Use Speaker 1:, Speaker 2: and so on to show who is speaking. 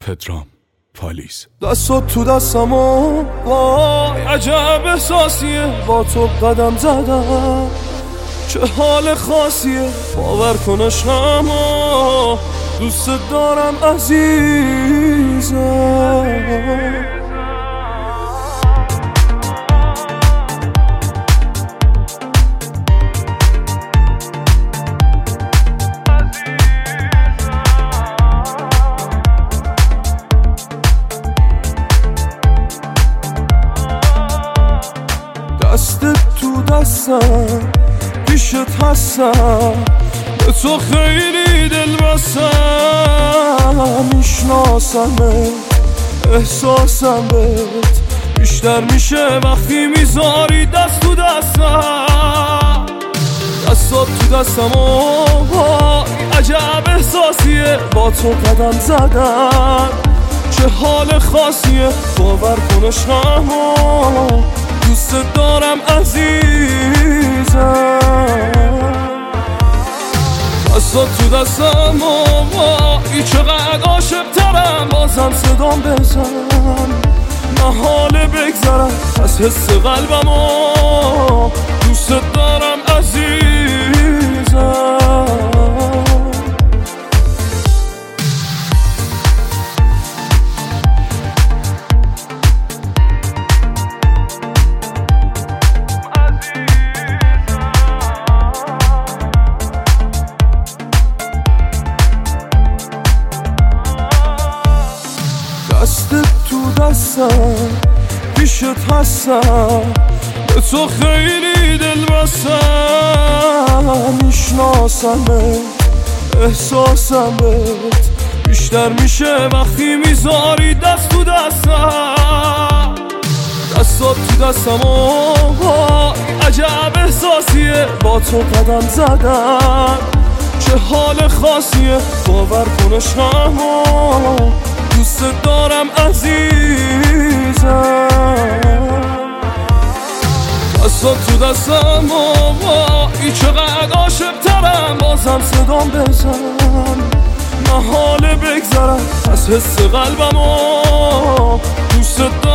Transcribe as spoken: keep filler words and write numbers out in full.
Speaker 1: پدرام پالیز.
Speaker 2: دستات تو دستمو وای عجب احساسیه، با تو قدم زدم چه حال خاصیه، باور کن عشقمو دوست دارم عزیزم. دستت تو دستم پیشت هستم، به تو خیلی دل بستم، میشناسمت احساسم بهت بیشتر میشه وقتی میذاری دست تو دستم. دستات تو دستم و عجب احساسیه، با تو قدم زدم چه حال خاصیه، باور کن عشقمو دوست دارم عزیزم. دستات تو دستم و وای چقدر عاشق‌ترم، بازم صدام بزن محاله بگذرم از حس قلبم و دوست دارم عزیزم. دستت تو دستم پیشت هستم، به تو خیلی دل بستم، میشناسمت احساسم بهت بیشتر میشه وقتی میذاری دست تو دستم. دستات تو دستم و عجب احساسیه، با تو قدم زدم چه حال خاصیه، باور کن عشقمو دوست دارم عزیزم. دستات تو دستم و وای چقدر عاشق‌ترم، بازم صدام بزن محاله بگذرم از حس قلبم و دوست